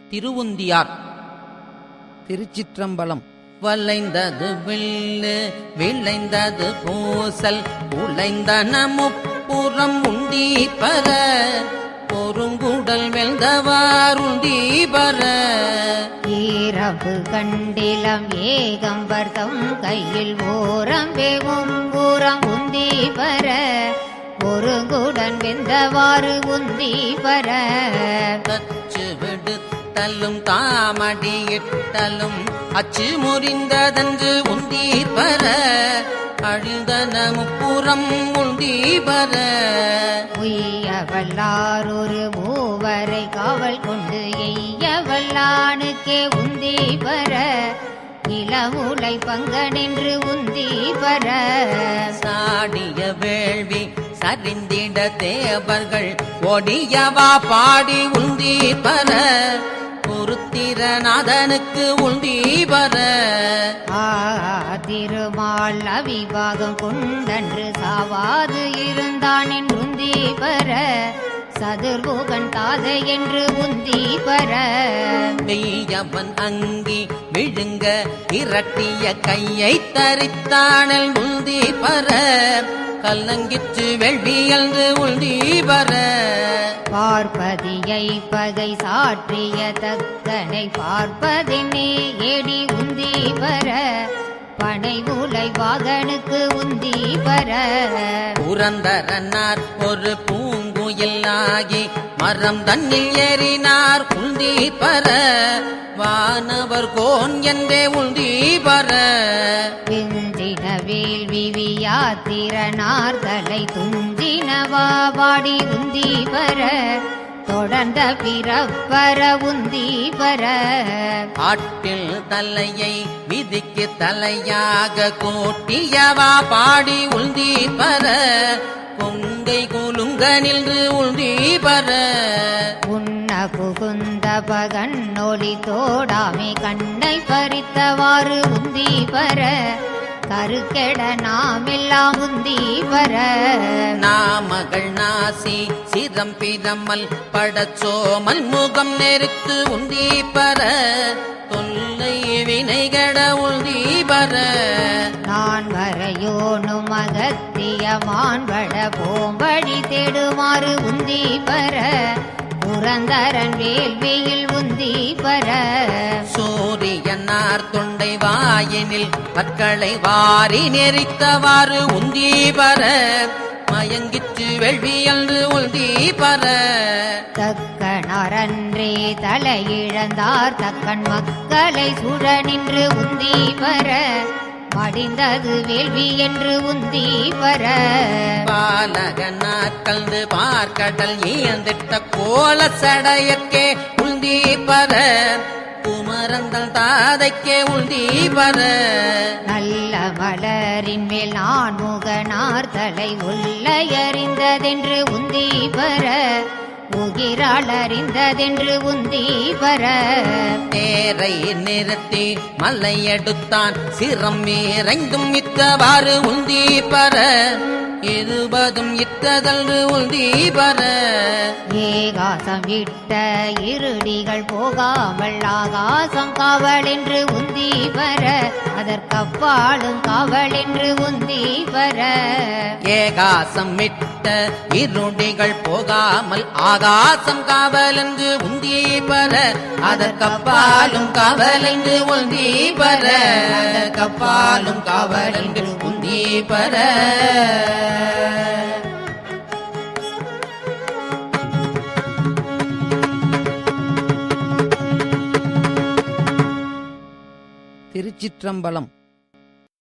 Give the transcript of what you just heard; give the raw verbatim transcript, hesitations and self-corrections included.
திருவுந்தியார். திருச்சிற்றம்பலம். வளைந்தது வில்லு விளைந்தது பூசல் உளைந்தன முப்புறம் உண்டி பர பொருங்குடல் வெல்தவார் உண்டி பர ஈரவு கண்டிலம் ஏகம்பர்தம் கையில் ஓரம் வேவும் ஊரம் உந்தி பர ஒருங்குடன் வெந்தவாறு உந்தி பர தச்சு விடுத்தலும் தாமடி இட்டலும் அச்சு முறிந்ததன்று உந்தி பர அழுதன முப்புறம் உந்தி பர உய்யவல்லாரொரு மூவரை காவல் கொண்டு எய்யவல்லானுக்கே உந்தி பர இளமுலை பங்க நின்று உந்தி பர சாடிய வேள்வி சரிந்திட தேவர்கள் ஒடியவா பாடி உந்தி பர பொருத்திரநாதனுக்கு உந்தி பர ஆ திருமால் அவிபாகம் கொண்டன்று சாவாது இருந்தான் என்று உந்தி பர சதுர்முகன் தாதை என்று உந்தி பர மெய்யவன் அங்கி விழுங்க இரட்டிய கையை தரித்தானல் உந்தி பர கல்லங்கிற்று வெள்வி என்று உந்தி பர பார்ப்பதியை பகை சாற்றிய தக்கனை பார்ப்பதினே ஏடி உந்தி பர பனை மூலை வாகனுக்கு உந்தி பர புரந்தரனார் ஒரு பூங்குயில் ஆகி மரம் தன்னில் ஏறினார் உந்தி பர வானவர் கோன் என்றே உந்தி பர பிந்தின வேள்வி வியாத்திரனார் தலை துந்தினவா வாடி உந்தி பர தொடர்ந்த பிறப்பர உந்தி பர ஆட்டில் தலையை விதிக்கு தலையாக கோட்டியவா பாடி உந்தி பர கொங்கை குலுங்க நின்று உந்தி பர உண்ண புகுந்த பகன் ஒளி தோடாமை கண்ணை பறித்தவாறு உந்தி பர கருக்கெட நாமெல்லாம் உந்தி பர நாமகள் நாசி சிரம் பிரமல் படச்சோமல் முகம் நெருத்து உந்தி பர தொல்லை வினைகட உந்தி பர நான் வரையோனும் அகத்திய மான்பட போம்படி தேடுமாறு உந்தி பர புரந்தரன் வேள்வியில் உந்தி பர சூரியனார் தொண்டை வாயினில் பற்களை வாரி நெறித்தவாறு உந்தி பர மயங்கிற்று வெள்வி என்று உந்தி பர தக்கணரன்றே தலையிழந்தார் தக்கன் மக்களை சுழ நின்று உந்தி பர மடிந்தது வேள்வி என்று உந்தி பர பாலகனார் கல்ந்து பார்க்கடல் ஈழ்ந்திட்ட கோல சடையற்கே உந்தி பர குமரந்தல் தாதைக்கே உந்தி பர நல்ல மலரின் மேல் நான் முகனார் தலை உள்ளயறிந்ததென்று உந்தி பர உகிரால் அறிந்ததென்று உந்தி பர தேரை நிறுத்தி மலை எடுத்தான் சிரம் இறைந்தும் இத்தவாறு உந்தி பர இருபதும் இத்ததன்று உந்தி பர ஏகாசம் விட்ட இருடிகள் போகாமல் ஆகாசம் காவல் என்று உந்தி பர அதற்கப்பாலும் காவல் என்று உந்தி பர ஏகாசம் விட்ட இருடிகள் போகாமல் ஆகாசம் காவல் என்று உந்தி பர அதற்கப்பாலும் காவல் என்று உந்தி பர அதற்கப்பாலும் காவல் என்று உந்தி பர திருச்சிற்றம்பலம்.